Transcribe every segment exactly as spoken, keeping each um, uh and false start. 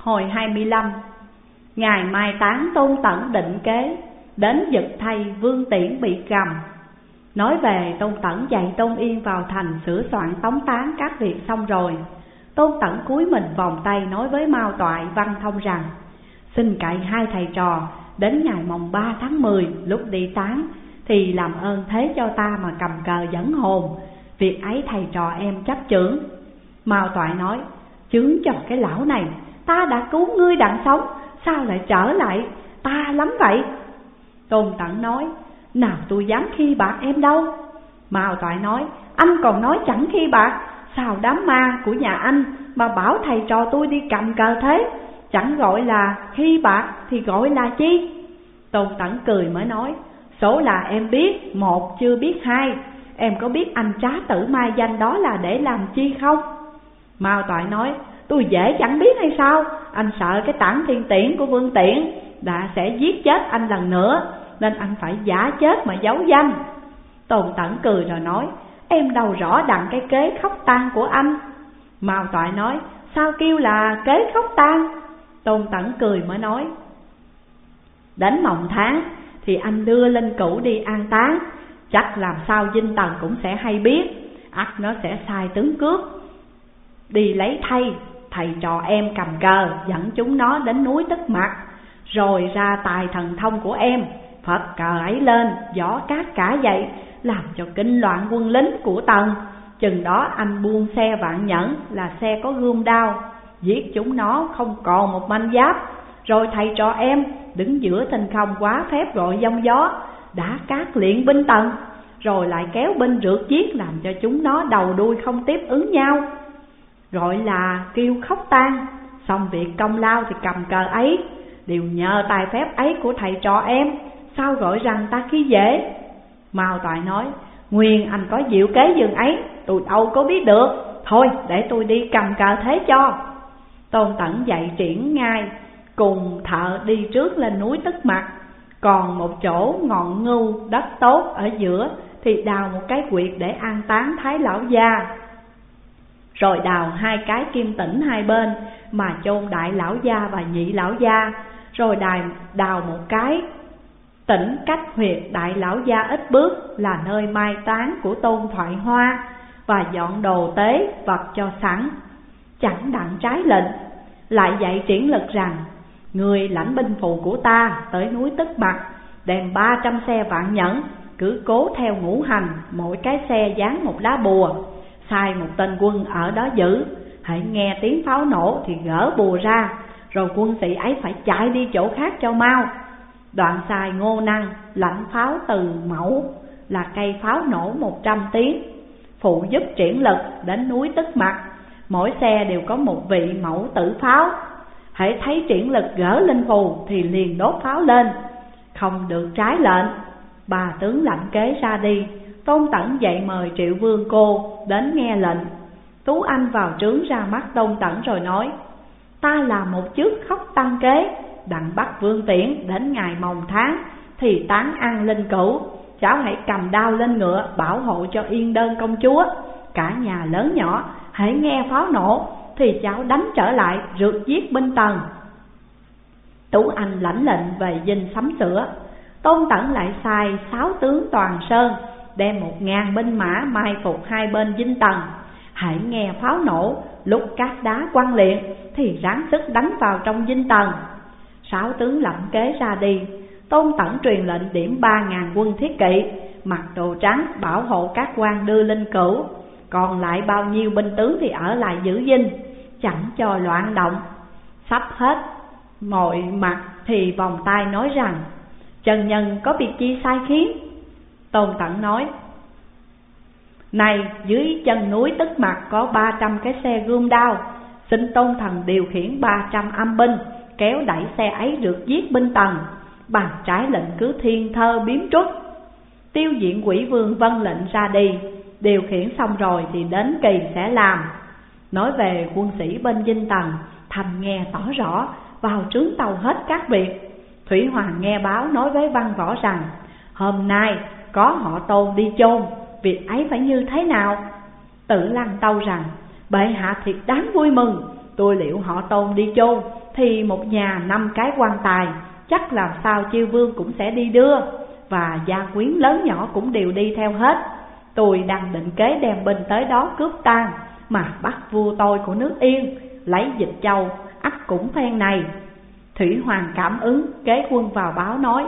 Hồi hai mươi lăm, ngày mai táng Tôn Tẩn định kế, đến giật thay Vương Tiễn bị cầm. Nói về Tôn Tẩn dạy Tôn Yên vào thành sửa soạn tống táng các việc xong rồi, Tôn Tẩn cúi mình vòng tay nói với Mao Toại, Văn Thông rằng: xin cậy hai thầy trò đến ngày mồng ba tháng mười lúc đi táng thì làm ơn thế cho ta mà cầm cờ dẫn hồn, việc ấy thầy trò em chấp chưởng. Mao Toại nói: chướng cho cái lão này, ta đã cứu ngươi đặng sống, sao lại trở lại ta lắm vậy? Tôn Tẩn nói: nào tôi dám khi bạc em đâu. Mao Toại nói: anh còn nói chẳng khi bạc, sao đám ma của nhà anh mà bảo thầy trò tôi đi cầm cờ thế? Chẳng gọi là khi bạc thì gọi là chi? Tôn Tẩn cười mới nói: số là em biết một chưa biết hai, em có biết anh trá tử mai danh đó là để làm chi không? Mao Toại nói: tôi dễ chẳng biết hay sao, anh sợ cái tản thiên tiễn của Vương Tiễn đã sẽ giết chết anh lần nữa, nên anh phải giả chết mà giấu danh. Tôn Tẩn cười rồi nói: em đâu rõ đặng cái kế khóc tang của anh. Mao Toại nói: sao kêu là kế khóc tang? Tôn Tẩn cười mới nói: đến mồng tháng thì anh đưa Linh Cữu đi an táng, chắc làm sao Dinh Tần cũng sẽ hay biết, ắt nó sẽ sai tướng cướp đi lấy thay. Thầy trò em cầm cờ dẫn chúng nó đến núi Tức Mặt, rồi ra tài thần thông của em, phật cờ ấy lên, gió cát cả dậy, làm cho kinh loạn quân lính của Tần. Chừng đó anh buông xe Vạn Nhẫn là xe có gươm đao, giết chúng nó không còn một manh giáp. Rồi thầy trò em đứng giữa thinh không quá phép gọi giông gió, đã cát luyện binh Tần, rồi lại kéo binh rượt giết, làm cho chúng nó đầu đuôi không tiếp ứng nhau, gọi là kêu khóc tang. Xong việc công lao thì cầm cờ ấy đều nhờ tài phép ấy của thầy trò em, sao gọi rằng ta khi dễ? Mao Toại nói: nguyên anh có diệu kế dường ấy, tôi đâu có biết được, thôi để tôi đi cầm cờ thế cho. Tôn Tẩn dạy triển ngay cùng thợ đi trước lên núi Tức Mặt, còn một chỗ ngọn ngưu đất tốt ở giữa thì đào một cái quyệt để an táng Thái lão gia, rồi đào hai cái kim tĩnh hai bên mà chôn đại lão gia và nhị lão gia, rồi đào, đào một cái tĩnh cách huyệt đại lão gia ít bước là nơi mai táng của Tôn Thoại Hoa, và dọn đồ tế vật cho sẵn, chẳng đặng trái lệnh. Lại dạy Triển Lực rằng: người lãnh binh phù của ta tới núi Tức Mặt, đem ba trăm xe Vạn Nhẫn, cứ cố theo ngũ hành, mỗi cái xe dán một lá bùa, sai một tên quân ở đó giữ. Hãy nghe tiếng pháo nổ thì gỡ bùa ra, rồi quân sĩ ấy phải chạy đi chỗ khác cho mau. Đoạn sai Ngô Năng lãnh pháo từ mẫu là cây pháo nổ một trăm tiếng, phụ giúp Triển Lực đến núi Tức Mặt. Mỗi xe đều có một vị mẫu tử pháo, hãy thấy Triển Lực gỡ linh phù thì liền đốt pháo lên, không được trái lệnh. Bà tướng lãnh kế ra đi. Tôn Tẩn dậy mời Triệu Vương cô đến nghe lệnh. Tú Anh vào trướng ra mắt Tôn Tẩn rồi nói: ta là một chức khóc tăng kế, đặng bắt Vương Tiễn đến ngày mồng tháng thì tán ăn Linh Cữu. Cháu hãy cầm đao lên ngựa bảo hộ cho Yên Đơn công chúa. Cả nhà lớn nhỏ hãy nghe pháo nổ thì cháu đánh trở lại rượt giết binh Tần. Tú Anh lãnh lệnh về dinh sắm sửa. Tôn Tẩn lại sai sáu tướng toàn sơn đem một ngàn binh mã mai phục hai bên dinh Tần. Hãy nghe pháo nổ, lúc cát đá quăng liệng thì ráng sức đánh vào trong dinh Tần. Sáu tướng lập kế ra đi. Tôn Tẩn truyền lệnh điểm ba ngàn quân thiết kỵ mặc đồ trắng bảo hộ các quan đưa Linh Cữu, còn lại bao nhiêu binh tướng thì ở lại giữ dinh, chẳng cho loạn động. Sắp hết mọi mặt thì vòng tay nói rằng: trần nhân có việc chi sai khiến? Tôn Tẩn nói: này, dưới chân núi Tức Mặt có ba trăm cái xe gươm đao, xin Tôn Thần điều khiển ba trăm âm binh kéo đẩy xe ấy rượt giết binh Tần, bằng trái lệnh cứ thiên thơ biếm truất. Tiêu Diện Quỷ Vương vâng lệnh ra đi. Điều khiển xong rồi thì đến kỳ sẽ làm. Nói về quân sĩ bên dinh Tần, Thành nghe tỏ rõ, vào trướng tàu hết các việc. Thủy Hoàng nghe báo nói với Văn Võ rằng: hôm nay có họ Tôn đi chôn, việc ấy phải như thế nào? Tử Lăng tâu rằng: bệ hạ thiệt đáng vui mừng, tôi liệu họ Tôn đi chôn thì một nhà năm cái quan tài, chắc làm sao Chiêu Vương cũng sẽ đi đưa, và gia quyến lớn nhỏ cũng đều đi theo hết. Tôi đang định kế đem binh tới đó cướp tang, mà bắt vua tôi của nước Yên lấy Dịch Châu, ắt cũng phen này. Thủy Hoàng cảm ứng, kế quân vào báo nói: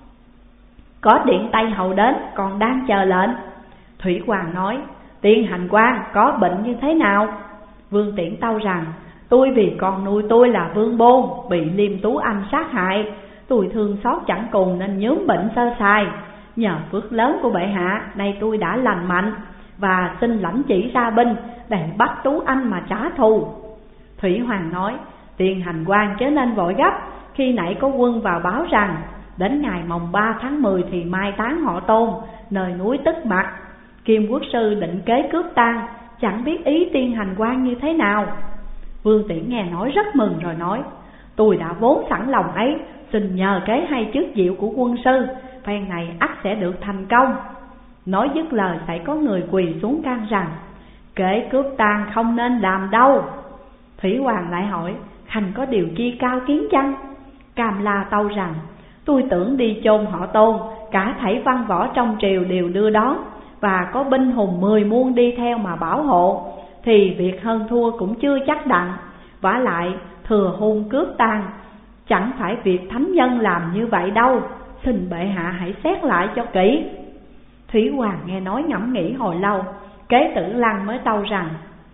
có điện Tây hầu đến, còn đang chờ lệnh. Thủy Hoàng nói: tiên hành quan có bệnh như thế nào? Vương Tiễn tâu rằng: tôi vì con nuôi tôi là Vương Bôn bị Liêm Tú Anh sát hại, tôi thương xót chẳng cùng nên nhúm bệnh sơ sài. Nhờ phước lớn của bệ hạ, nay tôi đã lành mạnh, và xin lãnh chỉ ra binh để bắt Tú Anh mà trả thù. Thủy Hoàng nói: tiên hành quan chớ nên vội gấp, khi nãy có quân vào báo rằng đến ngày mồng ba tháng mười thì mai táng họ Tôn nơi núi Tức Mặc. Kim quốc sư định kế cướp tang, chẳng biết ý tiên hành quan như thế nào. Vương Tiễn nghe nói rất mừng rồi nói: tôi đã vốn sẵn lòng ấy, xin nhờ kế hay trước diệu của quân sư, phen này ắt sẽ được thành công. Nói dứt lời sẽ có người quỳ xuống can rằng: kế cướp tang không nên làm đâu. Thủy Hoàng lại hỏi: Khanh có điều chi cao kiến chăng? Cam La tâu rằng: tôi tưởng đi chôn họ Tôn, cả thảy văn võ trong triều đều đưa đón, và có binh hùng mười muôn đi theo mà bảo hộ, thì việc hơn thua cũng chưa chắc đặng. Vả lại thừa hôn cướp tang chẳng phải việc thánh nhân làm như vậy đâu, xin bệ hạ hãy xét lại cho kỹ. Thủy Hoàng nghe nói ngẫm nghĩ hồi lâu, kế Tử Lăng mới tâu rằng: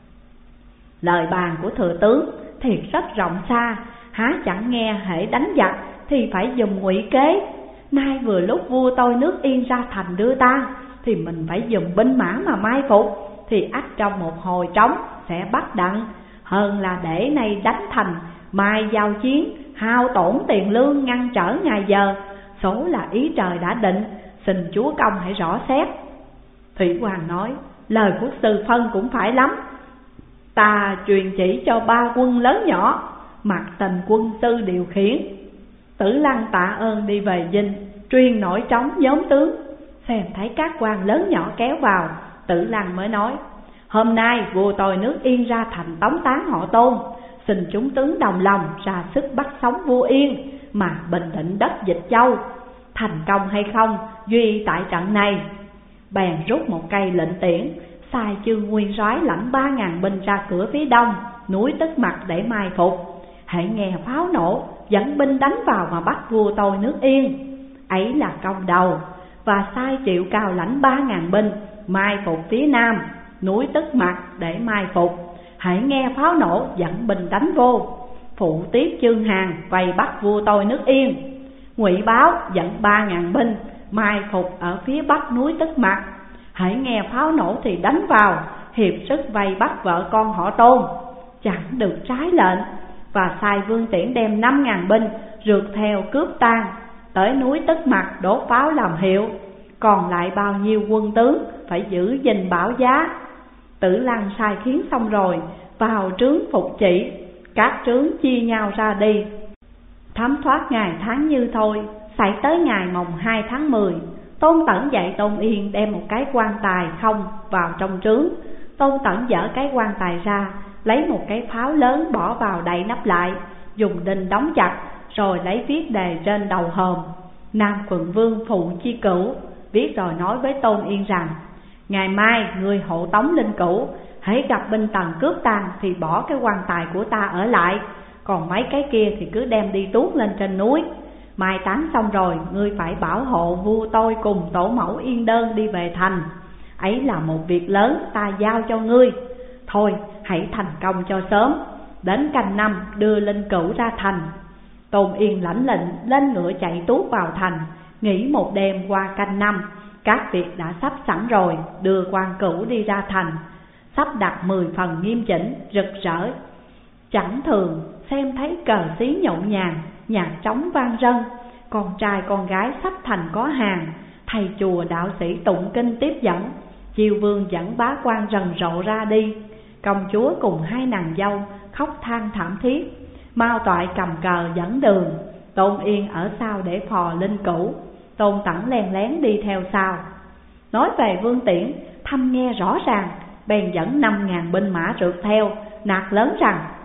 lời bàn của thừa tướng thiệt rất rộng xa, há chẳng nghe hễ đánh giặc thì phải dùng ngụy kế. Nay vừa lúc vua tôi nước Yên ra thành đưa tang, thì mình phải dùng binh mã mà mai phục, thì ắt trong một hồi trống sẽ bắt đặng, hơn là để nay đánh thành mai giao chiến, hao tổn tiền lương ngăn trở ngày giờ. Số là ý trời đã định, xin chúa công hãy rõ xét. Thủy Hoàng nói: lời của sư phân cũng phải lắm, ta truyền chỉ cho ba quân lớn nhỏ, mặc tình quân sư điều khiển. Tử Lăng tạ ơn đi về dinh, truyền nổi trống nhóm tướng. Xem thấy các quan lớn nhỏ kéo vào, Tử Lăng mới nói: hôm nay vua tôi nước Yên ra thành tống tán họ Tôn, xin chúng tướng đồng lòng ra sức bắt sống vua Yên, mà bình định đất Dịch Châu. Thành công hay không duy tại trận này. Bèn rút một cây lệnh tiễn, sai Chương Nguyên soái lãnh ba ngàn binh ra cửa phía đông núi Tức Mặc để mai phục. Hãy nghe pháo nổ, dẫn binh đánh vào mà bắt vua tôi nước Yên, ấy là công đầu. Và sai Triệu Cao lãnh ba ngàn binh mai phục phía nam núi Tức Mặc để mai phục. Hãy nghe pháo nổ, dẫn binh đánh vô. Phụ tiếp Chương Hàn vây bắt vua tôi nước Yên. Ngụy Báo dẫn ba ngàn binh mai phục ở phía bắc núi Tức Mặc. Hãy nghe pháo nổ thì đánh vào, hiệp sức vây bắt vợ con họ Tôn, chẳng được trái lệnh. Và sai Vương Tiễn đem năm ngàn binh rượt theo cướp tang, tới núi Tức Mặc đốt pháo làm hiệu. Còn lại bao nhiêu quân tướng phải giữ gìn bảo giá. Tử Lăng sai khiến xong rồi, vào trướng phục chỉ, các trướng chia nhau ra đi. Thấm thoát ngày tháng như thôi, xảy tới ngày mồng hai tháng mười, Tôn Tẩn dạy Tôn Yên đem một cái quan tài không vào trong trướng. Tôn Tẩn dỡ cái quan tài ra, lấy một cái pháo lớn bỏ vào đậy nắp lại, dùng đinh đóng chặt, rồi lấy viết đề trên đầu hòm: Nam Quận Vương Phụ Chi Cửu. Viết rồi nói với Tôn Yên rằng: ngày mai người hộ tống linh cữu, hãy gặp binh tần cướp tang thì bỏ cái quan tài của ta ở lại, còn mấy cái kia thì cứ đem đi tuốt lên trên núi. Mai táng xong rồi, ngươi phải bảo hộ vua tôi cùng tổ mẫu Yên Đơn đi về thành. Ấy là một việc lớn ta giao cho ngươi. Thôi hãy thành công cho sớm, đến canh năm đưa linh cữu ra thành. Tôn Yên lãnh lệnh lên ngựa chạy tuốt vào thành, nghỉ một đêm qua canh năm. Các việc đã sắp sẵn rồi, đưa quan cữu đi ra thành, sắp đặt mười phần nghiêm chỉnh, rực rỡ. Chẳng thường xem thấy cờ xí nhộn nhàng, nhạc trống vang rân. Con trai con gái sắp thành có hàng, thầy chùa đạo sĩ tụng kinh tiếp dẫn. Chiêu Vương dẫn bá quan rần rộ ra đi. Công chúa cùng hai nàng dâu khóc than thảm thiết. Mao Toại cầm cờ dẫn đường, Tôn Yên ở sau để phò linh cữu. Tôn Tẩn len lén đi theo sau. Nói về Vương Tiễn, thăm nghe rõ ràng, bèn dẫn năm ngàn binh mã rượt theo, nạt lớn rằng: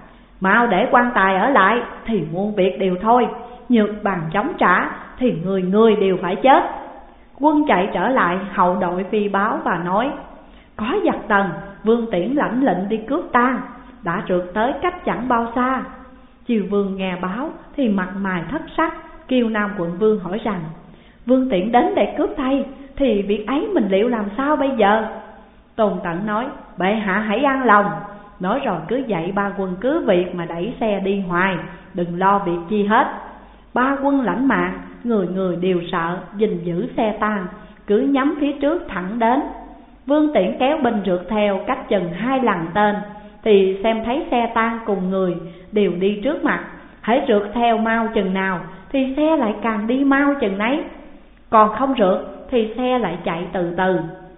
mau để quan tài ở lại thì muôn việc đều thôi, nhược bằng chống trả thì người người đều phải chết. Quân chạy trở lại hậu đội phi báo và nói: có giặc Tần, Vương Tiễn lãnh lệnh đi cướp tang, đã trượt tới cách chẳng bao xa. Chiều Vương nghe báo thì mặt mày thất sắc, Kiêu Nam quận vương hỏi rằng: Vương Tiễn đến để cướp thay thì việc ấy mình liệu làm sao bây giờ? Tôn Tẩn nói: bệ hạ hãy an lòng. Nói rồi cứ dạy ba quân cứ việc mà đẩy xe đi hoài, đừng lo việc chi hết. Ba quân lãnh mạng, người người đều sợ, gìn giữ xe tang, cứ nhắm phía trước thẳng đến. Vương Tiễn kéo binh rượt theo cách chừng hai lần tên, thì xem thấy xe tang cùng người đều đi trước mặt, hãy rượt theo mau chừng nào thì xe lại càng đi mau chừng nấy, còn không rượt thì xe lại chạy từ từ.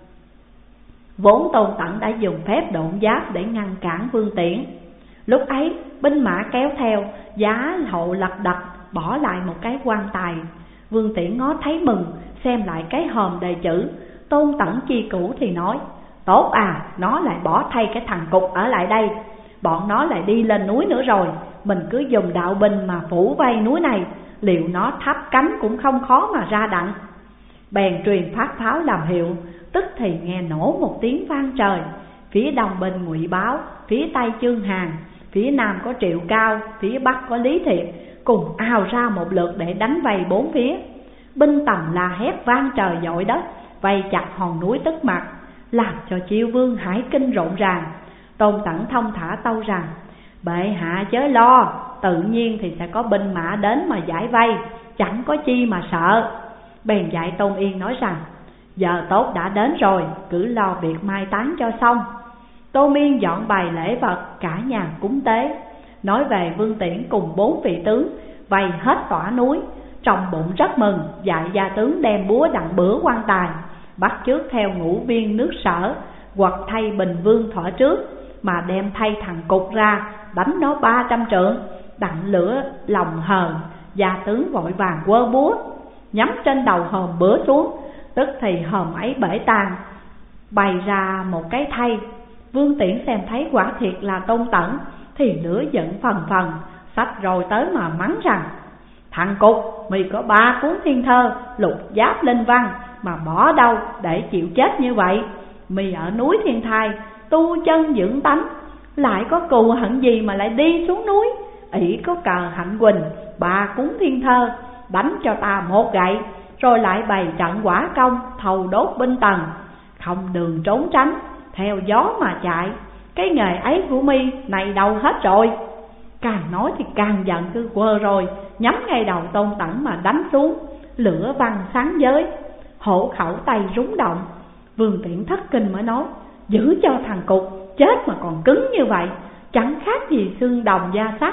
Vốn Tôn Tẩn đã dùng phép độn giáp để ngăn cản Vương Tiễn. Lúc ấy binh mã kéo theo, giá hộ lật đật bỏ lại một cái quan tài. Vương Tiễn ngó thấy mừng, xem lại cái hòm đề chữ. Tôn Tẩn chi cũ thì nói: tốt à, nó lại bỏ thay cái thằng Cục ở lại đây. Bọn nó lại đi lên núi nữa rồi, mình cứ dùng đạo binh mà phủ vây núi này, liệu nó thắp cánh cũng không khó mà ra đặng. Bèn truyền phát pháo làm hiệu, tức thì nghe nổ một tiếng vang trời. Phía đông bên Ngụy Báo, phía tây Chương Hàn, phía nam có Triệu Cao, phía bắc có Lý Thiệp, cùng ào ra một lượt để đánh vây bốn phía. Binh tầm la hét vang trời dội đất, vây chặt hòn núi Tức Mặt, làm cho Chiêu Vương hải kinh rộn ràng. Tôn Tẩn thông thả tâu rằng: bệ hạ chớ lo, tự nhiên thì sẽ có binh mã đến mà giải vây, chẳng có chi mà sợ. Bèn dạy Tôn Yên nói rằng: giờ tốt đã đến rồi, cứ lo việc mai táng cho xong. Tôn Yên dọn bày lễ vật, cả nhà cúng tế. Nói về Vương Tiễn cùng bốn vị tướng vây hết tỏa núi, trong bụng rất mừng, dạy gia tướng đem búa đặng bữa quan tài, bắt chước theo ngũ viên nước Sở, hoặc thay Bình Vương thọ trước, mà đem thay thằng Cục ra, đánh nó ba trăm trượng, đặng lửa lòng hờn. Gia tướng vội vàng quơ búa, nhắm trên đầu hòm bữa xuống, tức thì hòm ấy bể tan, bày ra một cái thay. Vương Tiễn xem thấy quả thiệt là Tôn Tẩn thì lửa giận phần phần, xách rồi tới mà mắng rằng: thằng Cục, mày có ba cuốn thiên thơ, lục giáp linh văn mà bỏ đâu để chịu chết như vậy? Mày ở núi Thiên Thai tu chân dưỡng tánh, lại có cù hận gì mà lại đi xuống núi? ỷ có cờ Hạnh Quỳnh, ba cuốn thiên thơ, đánh cho ta một gậy, rồi lại bày trận quả công thầu đốt binh Tần, không đường trốn tránh, theo gió mà chạy. Cái nghề ấy của mi này đâu hết rồi? Càng nói thì càng giận, cứ quơ rồi nhắm ngay đầu Tôn Tẩn mà đánh xuống. Lửa văng sáng giới, hổ khẩu tay rúng động. Vương Tiễn thất kinh mới nói: giữ cho thằng Cục chết mà còn cứng như vậy, chẳng khác gì xương đồng da sắt.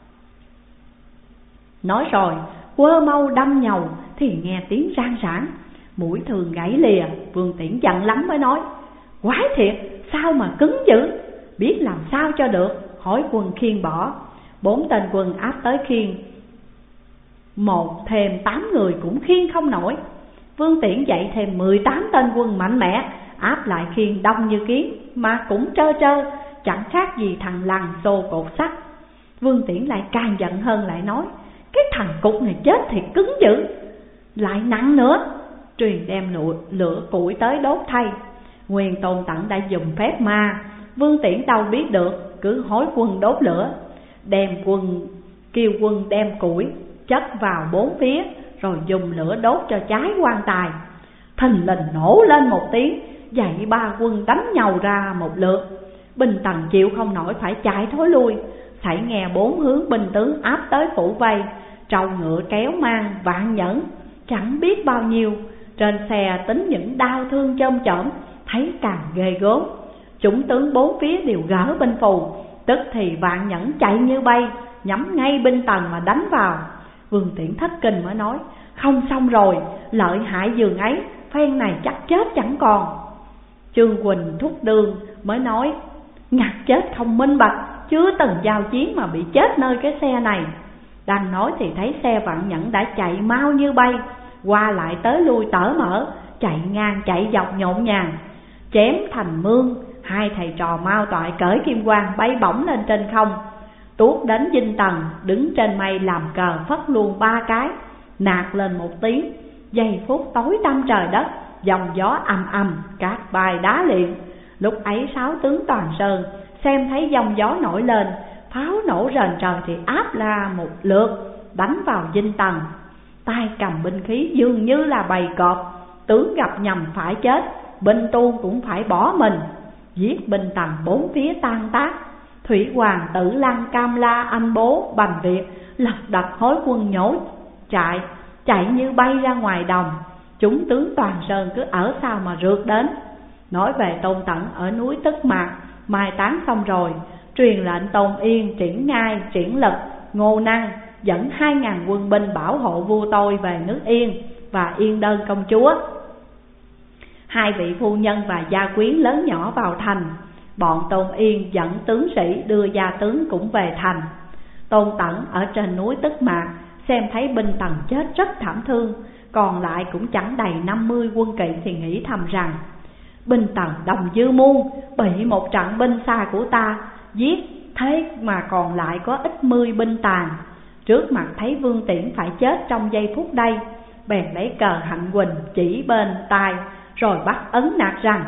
Nói rồi quơ mâu đâm nhầu thì nghe tiếng rang rãng, mũi thường gãy lìa. Vương Tiễn giận lắm mới nói: quái thiệt, sao mà cứng dữ, biết làm sao cho được. Hỏi quân khiêng bỏ, bốn tên quân áp tới khiêng, một thêm tám người cũng khiêng không nổi. Vương Tiễn dạy thêm mười tám tên quân mạnh mẽ, áp lại khiêng đông như kiến, mà cũng trơ trơ, chẳng khác gì thằng lằn xô cột sắt. Vương Tiễn lại càng giận hơn, lại nói: cái thằng Cục này chết thì cứng dữ, lại nặng nữa. Truyền đem lửa, lửa củi tới đốt thay. Nguyên Tôn Tẩn đã dùng phép ma, Vương Tiễn đâu biết được, cứ hối quân đốt lửa, đem quân kêu quân đem củi chất vào bốn phía, rồi dùng lửa đốt cho cháy quan tài. Thình lình nổ lên một tiếng, dạy ba quân đánh nhầu ra một lượt. Binh Tần chịu không nổi phải chạy thối lui, phải nghe bốn hướng binh tướng áp tới phủ vây. Trâu ngựa kéo mang vạn nhẫn, chẳng biết bao nhiêu. Trên xe tính những đau thương chôm chởm, thấy càng ghê gớm. Chúng tướng bốn phía đều gỡ binh phù, tức thì vạn nhẫn chạy như bay, nhắm ngay binh Tần mà đánh vào. Vương Tiễn thất kinh mới nói: không xong rồi, lợi hại giường ấy, phen này chắc chết chẳng còn. Trương Quỳnh thúc đương mới nói: ngặt chết không minh bạch, chưa từng giao chiến mà bị chết nơi cái xe này. Đang nói thì thấy xe vạn nhẫn đã chạy mau như bay, qua lại tới lui tở mở, chạy ngang chạy dọc nhộn nhàng, chém thành mương. Hai thầy trò Mao Toại cởi kim quang bay bổng lên trên không. tuốt đến dinh tần, đứng trên mây làm cờ phất luôn ba cái, nạt lên một tiếng. Giây phút tối tăm trời đất, dòng gió ầm ầm, cát bay đá liệng. Lúc ấy sáu tướng toàn sơn xem thấy dòng gió nổi lên, pháo nổ rền trời thì áp la một lượt đánh vào dinh tần. Tay cầm binh khí dường như là bầy cọp, tướng gặp nhầm phải chết, binh tu cũng phải bỏ mình. Giết binh tần bốn phía tan tác, Thủy Hoàng, Tử Lăng, Cam La, Anh Bố, Bành Việt lật đật hối quân nhổ chạy, chạy như bay ra ngoài đồng. Chúng tướng toàn sơn cứ ở sau mà rượt đến. Nói về Tôn Tẩn ở núi Tức Mạc, mai táng xong rồi, truyền lệnh Tôn Yên triển ngai, triển lực, Ngô Năng dẫn hai ngàn quân binh bảo hộ vua tôi về nước Yên và Yên Đơn công chúa. Hai vị phu nhân và gia quyến lớn nhỏ vào thành. Bọn Tôn Yên dẫn tướng sĩ đưa gia tướng cũng về thành. Tôn Tẩn ở trên núi Tức Mạc xem thấy binh Tần chết rất thảm thương, còn lại cũng chẳng đầy năm mươi quân kỵ thì nghĩ thầm rằng binh Tần đồng dư muôn, bị một trận binh xa của ta giết, thế mà còn lại có ít mươi binh tàn. Trước mặt thấy Vương Tiễn phải chết trong giây phút đây, bèn lấy cờ Hạnh Quỳnh chỉ bên tai, rồi bắt ấn nạt rằng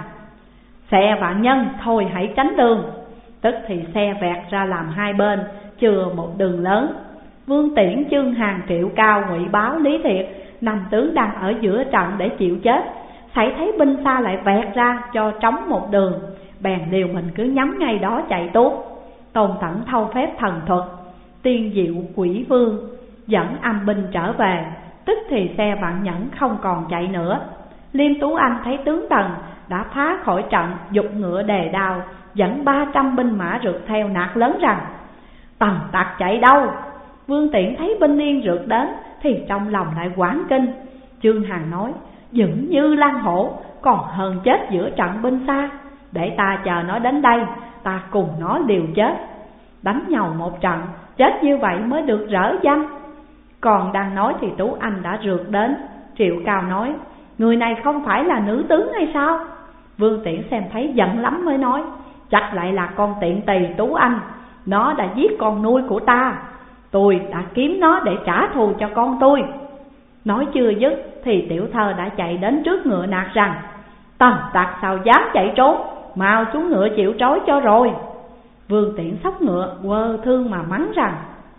xe vạn nhân, thôi hãy tránh đường. Tức thì xe vẹt ra làm hai bên, chừa một đường lớn. Vương Tiễn, Chương Hàn, Triệu Cao, Ngụy Báo, Lý Thiệt năm tướng đang ở giữa trận để chịu chết, xảy thấy binh xa lại vẹt ra cho trống một đường, bèn liều mình cứ nhắm ngay đó chạy tuốt. Tôn Tẩn thâu phép thần thuật, tiên diệu quỷ vương, dẫn âm binh trở về. Tức thì xe vạn nhẫn không còn chạy nữa. Liêm Tú Anh thấy tướng Tần đã phá khỏi trận, giục ngựa đề đao, dẫn ba trăm binh mã rượt theo nạt lớn rằng Tần tặc chạy đâu? Vương Tiễn thấy binh Yên rượt đến thì trong lòng lại hoảng kinh. Chương Hàn nói dữ như lan hổ, còn hơn chết giữa trận binh xa. Để ta chờ nó đến đây, ta cùng nó liều chết. Đánh nhau một trận, chết như vậy mới được rỡ danh. Còn đang nói thì Tú Anh đã rượt đến. Triệu Cao nói người này không phải là nữ tướng hay sao? Vương Tiễn xem thấy giận lắm mới nói chắc lại là con tiện tỳ Tú Anh, nó đã giết con nuôi của ta, tôi đã kiếm nó để trả thù cho con tôi. Nói chưa dứt thì tiểu thơ đã chạy đến trước ngựa nạt rằng Tần tặc sao dám chạy trốn, mau xuống ngựa chịu trói cho rồi. Vương Tiễn xốc ngựa quơ thương mà mắng rằng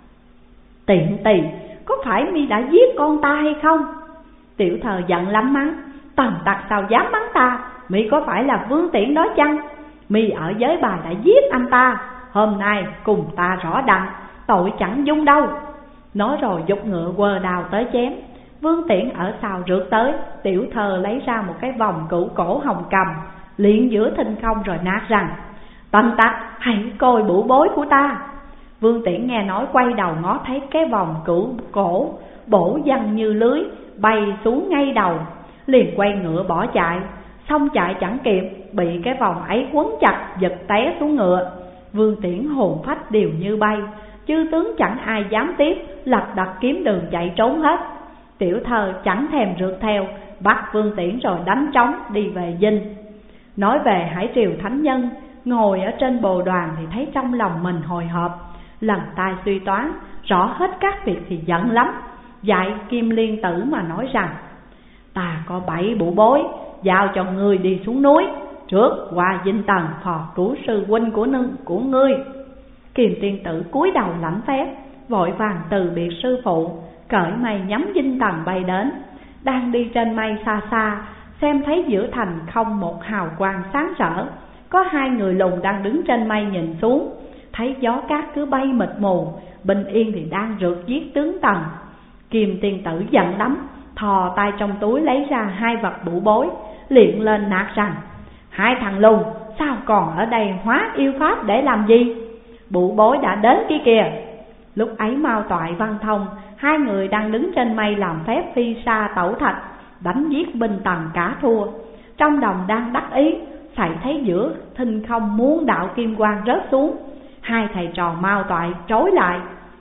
tiện tỳ, có phải mi đã giết con ta hay không? Tiểu thơ giận lắm mắng Tần tặc sao dám mắng ta, mi có phải là Vương Tiễn đó chăng? Mi ở giới bà đã giết anh ta, hôm nay cùng ta rõ đặng, tội chẳng dung đâu. Nói rồi giục ngựa quơ đào tới chém. Vương Tiễn ở sau rượt tới. Tiểu thơ lấy ra một cái vòng cửu cổ hồng cầm, liền giữa thinh không rồi nạt rằng Tần tặc hãy coi bủ bối của ta. Vương Tiễn nghe nói quay đầu ngó thấy cái vòng cửu cổ bổ văng như lưới bay xuống ngay đầu, liền quay ngựa bỏ chạy. Xong chạy chẳng kịp, bị cái vòng ấy quấn chặt, giật té xuống ngựa. Vương Tiễn hồn phách đều như bay, chư tướng chẳng ai dám tiếp, lật đật kiếm đường chạy trốn hết. Tiểu thơ chẳng thèm rượt theo, bắt Vương Tiễn rồi đánh trống đi về dinh. Nói về Hải Triều Thánh Nhân, ngồi ở trên bồ đoàn thì thấy trong lòng mình hồi hộp, lần tai suy toán, rõ hết các việc thì giận lắm. Dạy Kim Liên Tử mà nói rằng ta có bảy bụ bối, giao cho ngươi đi xuống núi, trước qua dinh Tần phò cứu sư huynh của nương của ngươi. Kim Tiên Tử cúi đầu lãnh phép, vội vàng từ biệt sư phụ, cởi mây nhắm dinh Tần bay đến. Đang đi trên mây xa xa, xem thấy giữa thành không một hào quang sáng rỡ. Có hai người lùn đang đứng trên mây nhìn xuống, thấy gió cát cứ bay mịt mù, binh Yên thì đang rượt giết tướng Tần. Kim Tiên Tử giận lắm, thò tay trong túi lấy ra hai vật bụ bối, liền lên nạt rằng hai thằng lùn sao còn ở đây hóa yêu pháp để làm gì? Bụ bối đã đến kia kìa. Lúc ấy Mao Toại, Văn Thông hai người đang đứng trên mây làm phép phi sa tẩu thạch, đánh giết binh Tần cả thua. Trong đồng đang đắc ý, xảy thấy giữa thinh không muốn đạo kim quang rớt xuống. Hai thầy trò Mao Toại trối lại.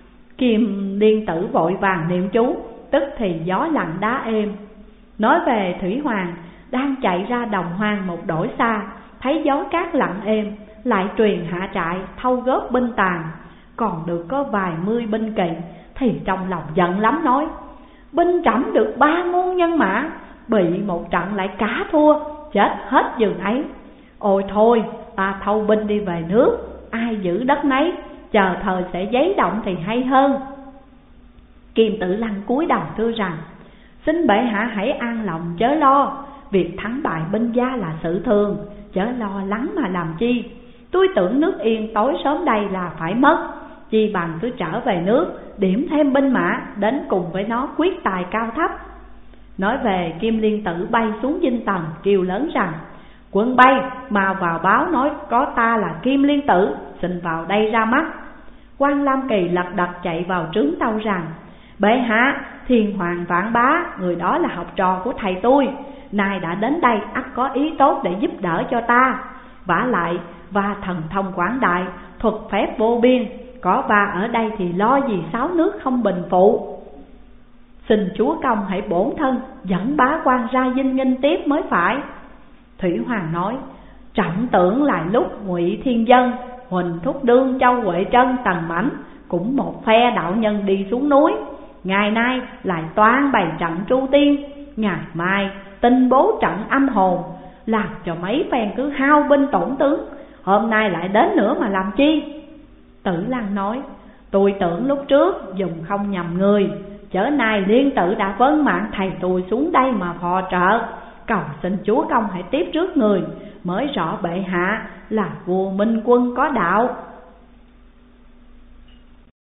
Kim Liên Tử vội vàng niệm chú, tức thì gió lặng đá êm. Nói về Thủy Hoàng, đang chạy ra đồng hoang một đổi xa, thấy gió cát lặng êm, lại truyền hạ trại thâu góp binh tàn. còn được có vài mươi binh kỵ, thì trong lòng giận lắm nói: binh trẫm được ba muôn nhân mã, bị một trận lại cả thua, chết hết giường ấy. Ôi thôi, ta thâu binh đi về nước, ai giữ đất nấy, chờ thời sẽ giấy động thì hay hơn. Kim Tử Lăng cúi đầu thưa rằng: xin bệ hạ hãy an lòng chớ lo, việc thắng bại binh gia là sự thường, chớ lo lắng mà làm chi. Tôi tưởng nước Yên tối sớm đây là phải mất, chi bằng cứ trở về nước, điểm thêm binh mã đến cùng với nó quyết tài cao thấp. Nói về, Kim Liên Tử bay xuống dinh tầng kêu lớn rằng: quân bay mau vào báo nói có ta là Kim Liên Tử, xin vào đây ra mắt. Quan Lam Kỳ lật đật chạy vào trướng tâu rằng: bệ hạ, Thiên Hoàng Vạn Bá, người đó là học trò của thầy tôi, nay đã đến đây ắt có ý tốt để giúp đỡ cho ta. Vả lại và thần thông quảng đại, thuật phép vô biên, có ba ở đây thì lo gì sáu nước không bình phụ. Xin chúa công hãy bổn thân dẫn bá quan ra dinh nghênh tiếp mới phải. Thủy Hoàng nói: trẫm tưởng lại lúc Ngụy Thiên Dân, Huỳnh Thúc Đương, Châu Huệ Trân, Tần Mãnh cũng một phe đạo nhân đi xuống núi, ngày nay lại toan bày trận tru tiên, ngày mai tinh bố trận âm hồn, làm cho mấy phen cứ hao binh tổn tướng, hôm nay lại đến nữa mà làm chi? Tử Lăng nói: tôi tưởng lúc trước dùng không nhầm người, chớ nay Liên Tử đã vấn mạng thầy tôi xuống đây mà phò trợ, cầu xin chúa công hãy tiếp trước người, mới rõ bệ hạ là vua minh quân có đạo.